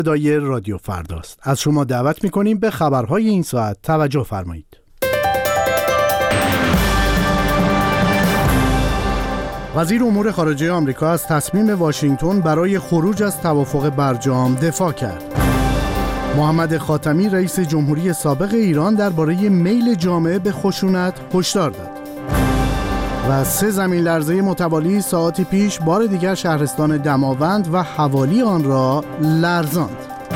صدای رادیو فرداست. از شما دعوت می‌کنیم به خبرهای این ساعت توجه فرمایید. وزیر امور خارجه آمریکا از تصمیم واشنگتن برای خروج از توافق برجام دفاع کرد. محمد خاتمی رئیس جمهوری سابق ایران درباره میل جامعه به خشونت هشدار داد. و 3 زمین لرزه متوالی ساعتی پیش بار دیگر شهرستان دماوند و حوالی آن را لرزاند.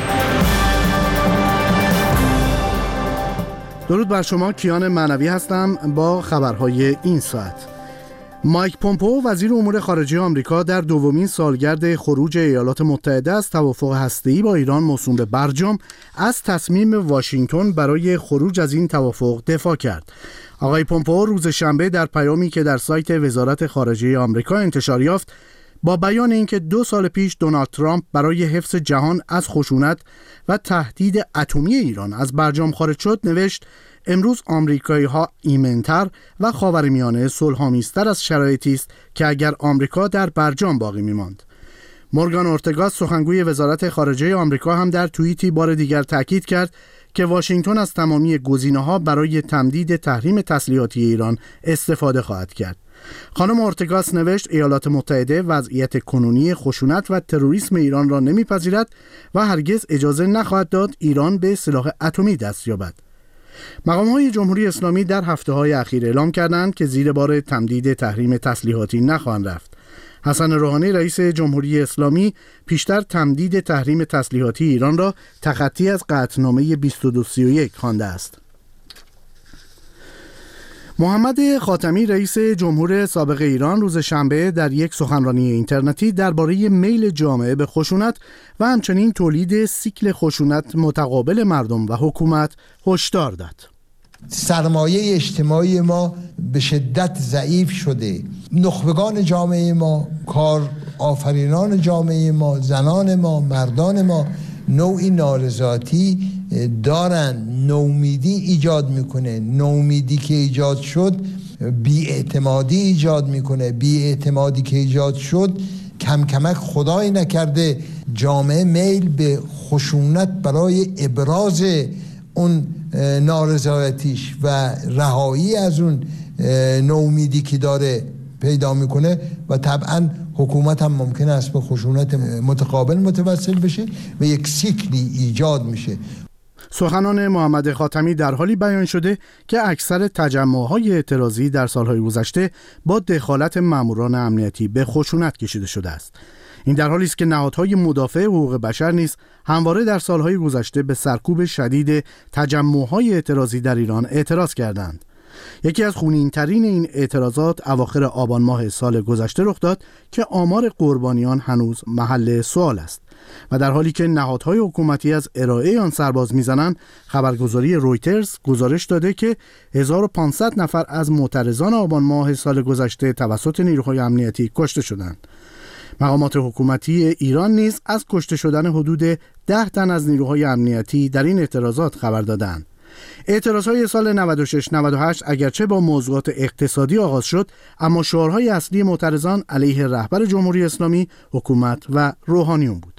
درود بر شما، کیان معنوی هستم با خبرهای این ساعت. مایک پومپئو وزیر امور خارجه آمریکا در دومین سالگرد خروج ایالات متحده از توافق هسته‌ای با ایران موسوم به برجام از تصمیم واشنگتن برای خروج از این توافق دفاع کرد. آقای پومپئو روز شنبه در پیامی که در سایت وزارت خارجه آمریکا انتشار یافت با بیان اینکه 2 سال پیش دونالد ترامپ برای حفظ جهان از خشونت و تهدید اتمی ایران از برجام خارج شد نوشت: امروز آمریکایی‌ها ایمن‌تر و خاورمیانه صلح‌آمیزتر از شرایطی است که اگر آمریکا در برجام باقی می‌ماند. مورگان اورتگا سخنگوی وزارت خارجه آمریکا هم در توییتی بار دیگر تاکید کرد که واشنگتن از تمامی گزینه‌ها برای تمدید تحریم تسلیحاتی ایران استفاده خواهد کرد. خانم اورتگاس نوشت: ایالات متحده وضعیت کنونی خشونت و تروریسم ایران را نمی‌پذیرد و هرگز اجازه نخواهد داد ایران به سلاح اتمی دست یابد. مقام‌های جمهوری اسلامی در هفته‌های اخیر اعلام کردند که زیر بار تمدید تحریم تسلیحاتی نخواهند رفت. حسن روحانی رئیس جمهوری اسلامی پیشتر تمدید تحریم تسلیحاتی ایران را تخطی از قطعنامه 2231 خوانده است. محمد خاتمی رئیس جمهور سابق ایران روز شنبه در یک سخنرانی اینترنتی درباره میل جامعه به خشونت و همچنین تولید سیکل خشونت متقابل مردم و حکومت هشدار داد. سرمایه اجتماعی ما به شدت ضعیف شده. نخبگان جامعه ما، کار آفرینان جامعه ما، زنان ما، مردان ما نوعی نارضایتی دارن. نومیدی ایجاد میکنه. نومیدی که ایجاد شد بی‌اعتمادی ایجاد میکنه. بی‌اعتمادی که ایجاد شد کم کمک خدای نکرده جامعه میل به خشونت برای ابراز اون نارضایتیش و رهایی از اون نومیدی که داره پیدا میکنه و طبعا حکومت هم ممکن است به خشونت متقابل متوسل بشه و یک سیکلی ایجاد میشه. سخنان محمد خاتمی در حالی بیان شده که اکثر تجمع‌های اعتراضی در سالهای گذشته با دخالت ماموران امنیتی به خشونت کشیده شده است. این در حالی است که نهادهای مدافع حقوق بشر نیز همواره در سالهای گذشته به سرکوب شدید تجمع‌های اعتراضی در ایران اعتراض کردند. یکی از خونین‌ترین این اعتراضات اواخر آبان ماه سال گذشته رخ داد که آمار قربانیان هنوز محل سوال است و در حالی که نهادهای حکومتی از ارائه آن سرباز میزنند، خبرگزاری رویترز گزارش داده که 1500 نفر از معترضان آبان ماه سال گذشته توسط نیروهای امنیتی کشته شدند. مقامات حکومتی ایران نیز از کشته شدن حدود 10 تن از نیروهای امنیتی در این اعتراضات خبر دادند. اعتراضهای سال 96-98 اگرچه با موضوعات اقتصادی آغاز شد، اما شعارهای اصلی معترضان علیه رهبر جمهوری اسلامی، حکومت و روحانیون بود.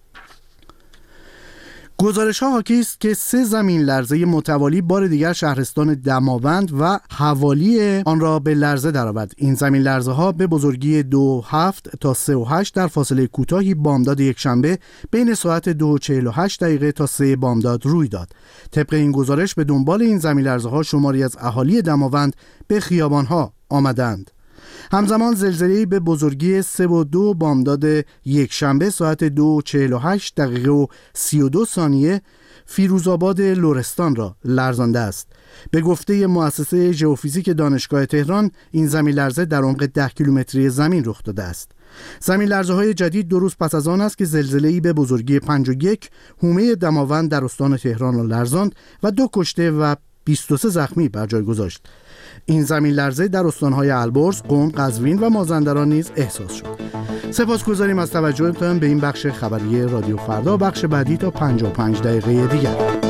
گزارش‌ها حاکی است که 3 زمین لرزه متوالی بار دیگر شهرستان دماوند و حوالی آن را به لرزه درآورد. این زمین لرزه‌ها به بزرگی 2.7 تا 3.8 در فاصله کوتاهی بامداد یکشنبه بین ساعت 2:48 دقیقه تا 3 بامداد روی داد. طبق این گزارش به دنبال این زمین لرزه‌ها شماری از اهالی دماوند به خیابان‌ها آمدند. همزمان زلزله‌ای به بزرگی 3.2 بامداد یکشنبه ساعت 2:48 دقیقه و 32 ثانیه فیروزآباد لرستان را لرزانده است. به گفته مؤسسه ژئوفیزیک دانشگاه تهران، این زمین لرزه در عمق 10 کیلومتری زمین رخ داده است. زمین لرزه‌های جدید 2 روز پس از آن است که زلزله‌ای به بزرگی 5.1 حومه دماوند در استان تهران را لرزاند و 2 کشته و 23 زخمی بر جای گذاشت. این زمین لرزه در استان‌های البرز، قم، قزوین و مازندران نیز احساس شد. سپاسگزاریم از توجهتان به این بخش خبری رادیو فردا. بخش بعدی تا 55 دقیقه دیگر.